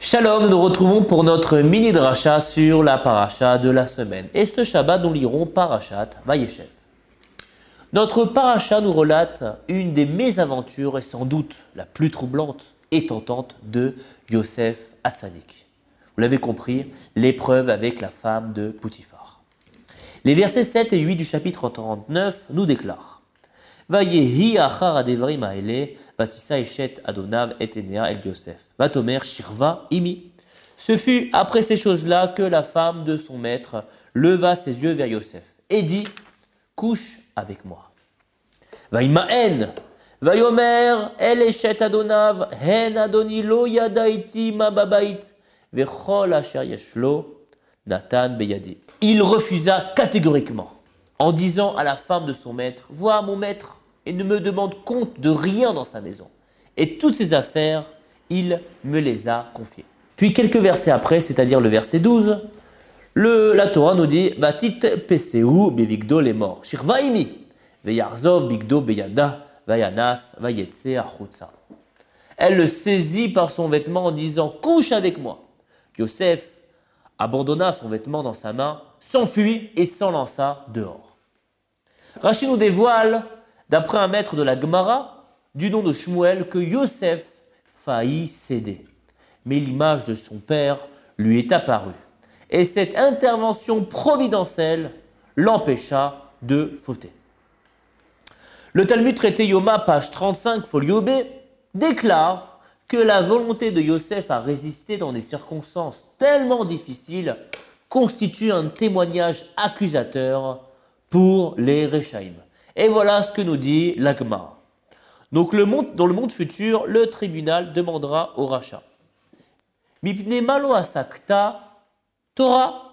Shalom, nous nous retrouvons pour notre mini dracha sur la paracha de la semaine. Et ce Shabbat, nous lirons Parashat Vayeshev. Notre paracha nous relate une des mésaventures et sans doute la plus troublante et tentante de Yosef Hatzadik. Vous l'avez compris, l'épreuve avec la femme de Poutifar. Les versets 7 et 8 du chapitre 39 nous déclarent Vayehi achar adevrim haele vatissa eshet adonav et enea el Yosef vatomer shirva imi. Ce fut après ces choses-là que la femme de son maître leva ses yeux vers Yosef et dit couche avec moi. Vaïmaen vayomer el eshet adonav hen adoni lo yadaiti ma babait vechol asher yeshlo natan beyadi. Il refusa catégoriquement en disant à la femme de son maître « Vois mon maître et ne me demande compte de rien dans sa maison. Et toutes ses affaires, il me les a confiées. » Puis quelques versets après, c'est-à-dire le verset 12, la Torah nous dit « Vatit peseu bevigdo les morts, shirvaimi, veyarzov bigdo beyada, vayanas, vayetse achutza. » Elle le saisit par son vêtement en disant « Couche avec moi. » Yosef abandonna son vêtement dans sa main, s'enfuit et s'enlança dehors. Rashi nous dévoile, d'après un maître de la Gemara, du nom de Shmuel, que Yosef faillit céder. Mais l'image de son père lui est apparue. Et cette intervention providentielle l'empêcha de fauter. Le Talmud traité Yoma, page 35, folio B, déclare que la volonté de Yosef à résister dans des circonstances tellement difficiles constitue un témoignage accusateur pour les Rechaïm. Et voilà ce que nous dit la Gemara. Donc dans le monde futur, le tribunal demandera au rachat. Mipne malo asakta Torah.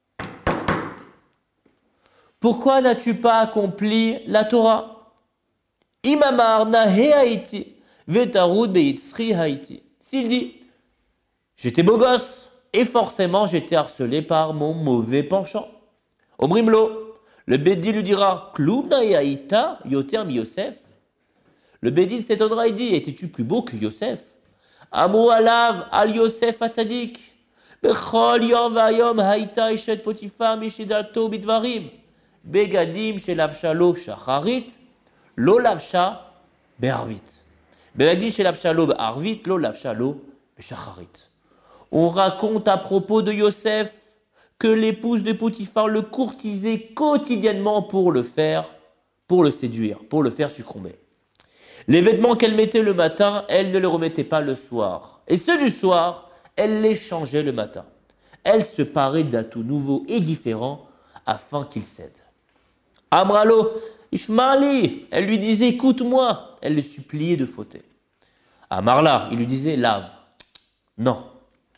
Pourquoi n'as-tu pas accompli la Torah? Imamar nahe haïti vetarud beitzri haïti. S'il dit, j'étais beau gosse et forcément j'étais harcelé par mon mauvais penchant. Omrimlo. Le Bédil lui dira Kloum naïaïta yoter mi Yosef. Le Bédil s'étonnera et dit étais-tu plus beau que Yosef? Amou alav al Yosef Hatzadik. Bechol yom vayom haïta ishet Potifar mishidalto bidvarim. Begadim shelavshalo shacharit. Lo lavsha be'arvit. Begadim shelavshalo be'arvit. Lo lavshalo be'shacharit. On raconte à propos de Yosef que l'épouse de Potifar le courtisait quotidiennement pour le séduire, pour le faire succomber. Les vêtements qu'elle mettait le matin, elle ne les remettait pas le soir. Et ceux du soir, elle les changeait le matin. Elle se parait d'atouts nouveaux et différents afin qu'il cède. Amralo, Ishmaeli, elle lui disait écoute-moi. Elle le suppliait de fauter. Amarla, il lui disait lave. Non.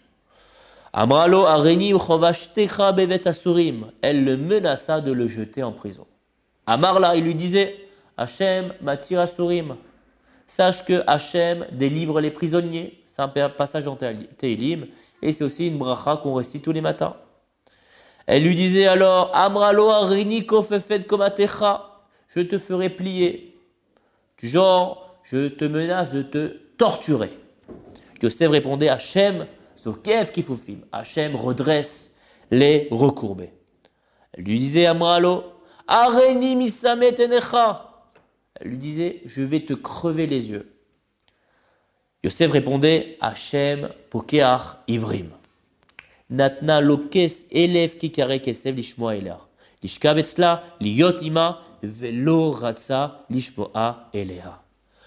Amralo areni uchovashtecha bevet asurim. Elle le menaça de le jeter en prison. Amarla, il lui disait Hachem matir asurim. Sache que Hachem délivre les prisonniers. C'est un passage en Tehillim et c'est aussi une bracha qu'on récite tous les matins. Elle lui disait alors Amralo areni kofefet komatecha. Je te ferai plier. Du genre, je te menace de te torturer. Yosef répondait Hachem Zokev kifufim. Hachem redresse les recourbés. Elle lui disait Amralo, Areni misamet enecha. Elle lui disait, je vais te crever les yeux. Yosef répondait, Hachem pokeach ivrim. Natna lokes elef kikare kesev lishmoa elah. Lishkav etzla liyot ima velo ratza lishmoa eleha.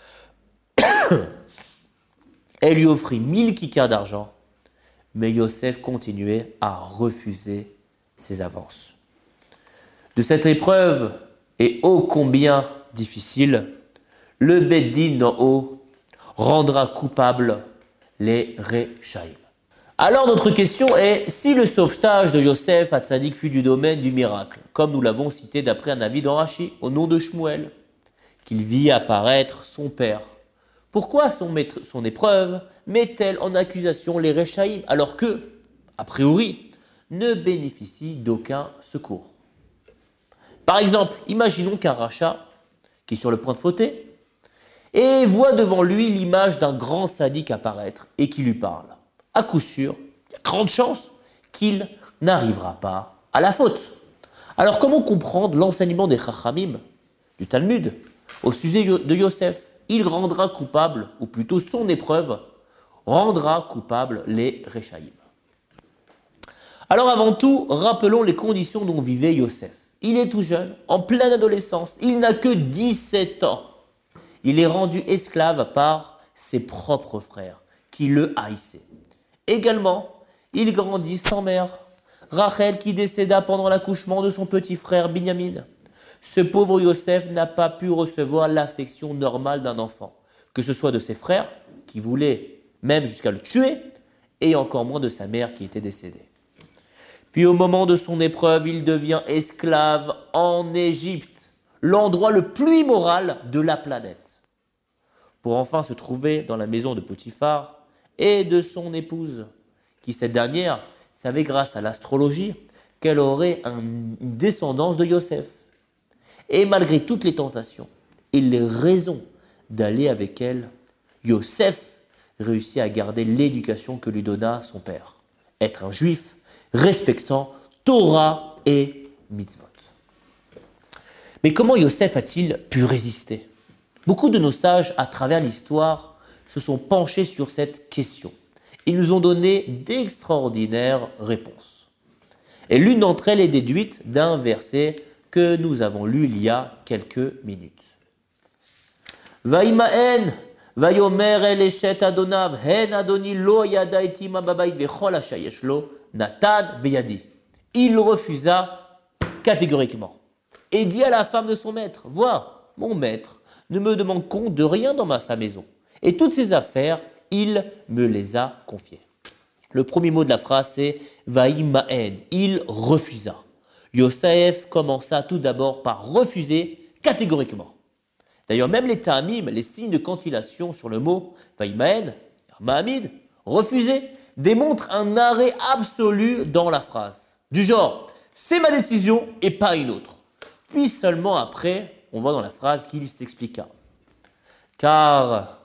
Elle lui offrit 1000 kikars d'argent. Mais Yosef continuait à refuser ses avances. De cette épreuve, et ô combien difficile, le Beddin d'en haut rendra coupable les Rechaïm. Alors notre question est, si le sauvetage de Yosef Hatzadik fut du domaine du miracle, comme nous l'avons cité d'après un avis d'Rashi, au nom de Shmuel, qu'il vit apparaître son père, pourquoi son épreuve met-elle en accusation les Rechaïm alors que, a priori, ne bénéficient d'aucun secours? Par exemple, imaginons qu'un rachat, qui est sur le point de fauter, et voit devant lui l'image d'un grand sadique apparaître et qui lui parle. à coup sûr, il y a grande chance qu'il n'arrivera pas à la faute. Alors comment comprendre l'enseignement des Chachamim, du Talmud, au sujet de Yosef? Il rendra coupable, ou plutôt son épreuve, rendra coupable les Réchaïm. Alors avant tout, rappelons les conditions dont vivait Yosef. Il est tout jeune, en pleine adolescence, il n'a que 17 ans. Il est rendu esclave par ses propres frères, qui le haïssaient. Également, il grandit sans mère. Rachel qui décéda pendant l'accouchement de son petit frère Binyamin. Ce pauvre Yosef n'a pas pu recevoir l'affection normale d'un enfant, que ce soit de ses frères, qui voulaient même jusqu'à le tuer, et encore moins de sa mère qui était décédée. Puis au moment de son épreuve, il devient esclave en Égypte, l'endroit le plus immoral de la planète, pour enfin se trouver dans la maison de Potiphar et de son épouse, qui cette dernière savait grâce à l'astrologie qu'elle aurait une descendance de Yosef. Et malgré toutes les tentations et les raisons d'aller avec elle, Yosef réussit à garder l'éducation que lui donna son père. Être un juif respectant Torah et mitzvot. Mais comment Yosef a-t-il pu résister? Beaucoup de nos sages, à travers l'histoire, se sont penchés sur cette question. Ils nous ont donné d'extraordinaires réponses. Et l'une d'entre elles est déduite d'un verset que nous avons lu il y a quelques minutes. Vaïmaen, vayomer el eshet adonav, hen adoni lo yada etima babayit vechol ashayesh lo, natad beyadi. Il refusa catégoriquement et dit à la femme de son maître, vois, mon maître ne me demande compte de rien dans sa maison, et toutes ses affaires, il me les a confiées. Le premier mot de la phrase, c'est Vaïmaen, il refusa. Yosef commença tout d'abord par refuser catégoriquement. D'ailleurs, même les ta'amim, les signes de cantillation sur le mot Vaïmaen, Mahamid, refuser, démontrent un arrêt absolu dans la phrase. Du genre, c'est ma décision et pas une autre. Puis seulement après, on voit dans la phrase qu'il s'expliqua. Car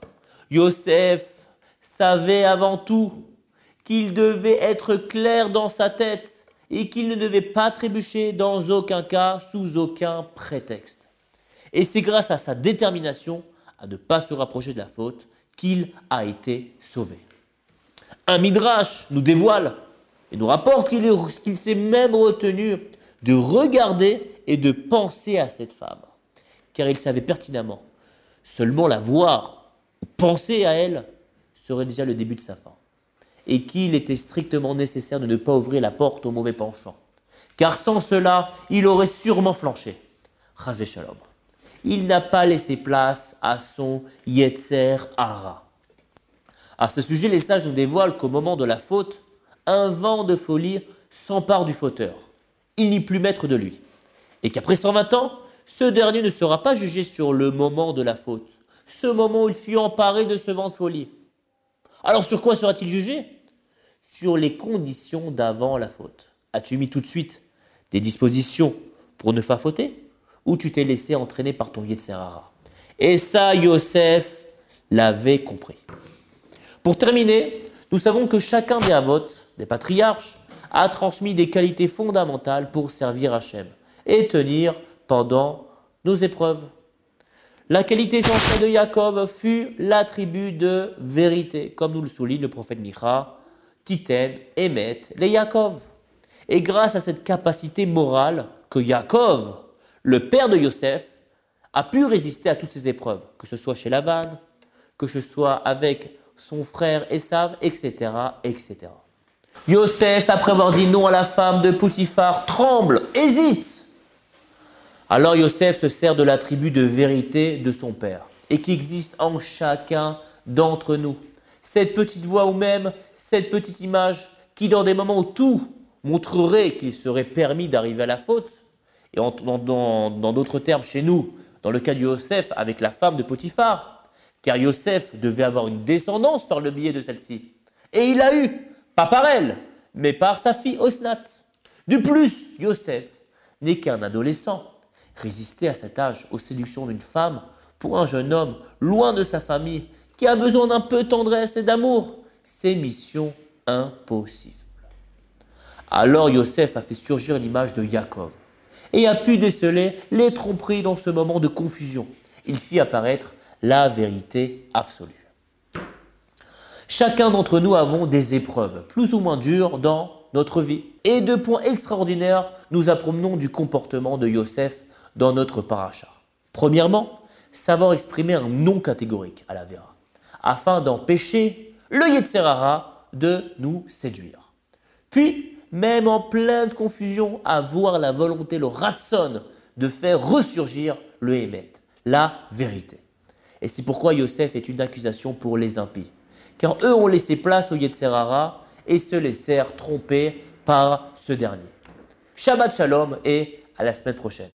Yosef savait avant tout qu'il devait être clair dans sa tête et qu'il ne devait pas trébucher dans aucun cas, sous aucun prétexte. Et c'est grâce à sa détermination à ne pas se rapprocher de la faute qu'il a été sauvé. Un midrash nous dévoile et nous rapporte qu'il s'est même retenu de regarder et de penser à cette femme, car il savait pertinemment, seulement la voir ou penser à elle serait déjà le début de sa fin, et qu'il était strictement nécessaire de ne pas ouvrir la porte au mauvais penchant, car sans cela, il aurait sûrement flanché. Chas v'shalom. Il n'a pas laissé place à son Yetzer Hara. À ce sujet, les sages nous dévoilent qu'au moment de la faute, un vent de folie s'empare du fauteur. Il n'y plus maître de lui. Et qu'après 120 ans, ce dernier ne sera pas jugé sur le moment de la faute, ce moment où il fut emparé de ce vent de folie. Alors sur quoi sera-t-il jugé? Sur les conditions d'avant la faute. As-tu mis tout de suite des dispositions pour ne pas fauter? Ou tu t'es laissé entraîner par ton Yetzer Hara? Et ça, Yosef l'avait compris. Pour terminer, nous savons que chacun des Avot, des patriarches, a transmis des qualités fondamentales pour servir Hachem et tenir pendant nos épreuves. La qualité essentielle de Yaakov fut l'attribut de vérité, comme nous le souligne le prophète Micha, Titen, Emet, les Yaakov. Et grâce à cette capacité morale que Yaakov, le père de Yosef, a pu résister à toutes ces épreuves, que ce soit chez Lavan, que ce soit avec son frère Esav, etc., etc. Yosef, après avoir dit non à la femme de Potiphar, tremble, hésite. Alors Yosef se sert de l'attribut de vérité de son père et qui existe en chacun d'entre nous. Cette petite voix ou même cette petite image qui, dans des moments où tout montrerait qu'il serait permis d'arriver à la faute, et dans d'autres termes chez nous, dans le cas de Yosef avec la femme de Potiphar, car Yosef devait avoir une descendance par le biais de celle-ci. Et il a eu, pas par elle, mais par sa fille Osnat. De plus, Yosef n'est qu'un adolescent. Résister à cet âge aux séductions d'une femme pour un jeune homme loin de sa famille qui a besoin d'un peu de tendresse et d'amour, c'est mission impossible. Alors Yosef a fait surgir l'image de Yaakov et a pu déceler les tromperies dans ce moment de confusion. Il fit apparaître la vérité absolue. Chacun d'entre nous avons des épreuves plus ou moins dures dans notre vie. Et deux points extraordinaires nous apprenons du comportement de Yosef dans notre paracha. Premièrement, savoir exprimer un non catégorique à la Véra, afin d'empêcher le Yetzer Hara de nous séduire. Puis, même en pleine confusion, avoir la volonté, le ratson, de faire ressurgir le Hémet, la vérité. Et c'est pourquoi Yosef est une accusation pour les impies. Car eux ont laissé place au Yetzer Hara et se laissèrent tromper par ce dernier. Shabbat Shalom et à la semaine prochaine.